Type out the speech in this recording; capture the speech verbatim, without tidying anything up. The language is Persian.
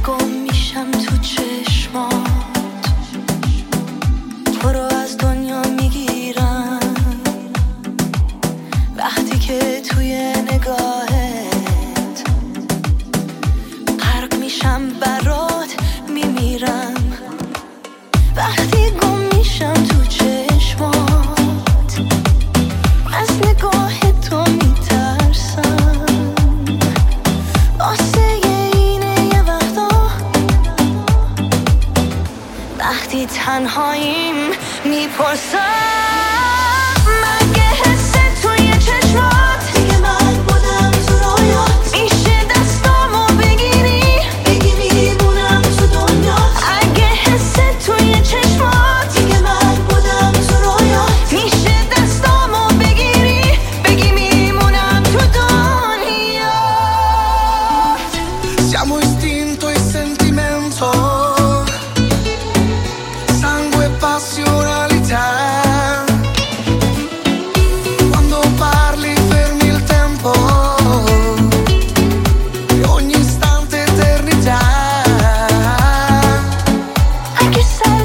گم میشم تو چشمات، تو رو از دنیا میگیرم وقتی که توی نگاهت غرق میشم، برات میمیرم. وقتی گم میشم تو چشمات، از نگاه تو میترسم. واسه اینه یه وقتا وقتی تنهاییم میپرسم مگه حس توی چشمات دیگه من بودم تو رویات، میشه دستامو بگیری بگی میمونم تو دنیات. اگه حس توی چشمات دیگه من بودم تو رویات، میشه دستامو بگیری بگی میمونم تو دنیات. Siamo istinto e sentimento, sangue e passionalità. Quando parli fermi il tempo e ogni istante eternità. اگه سر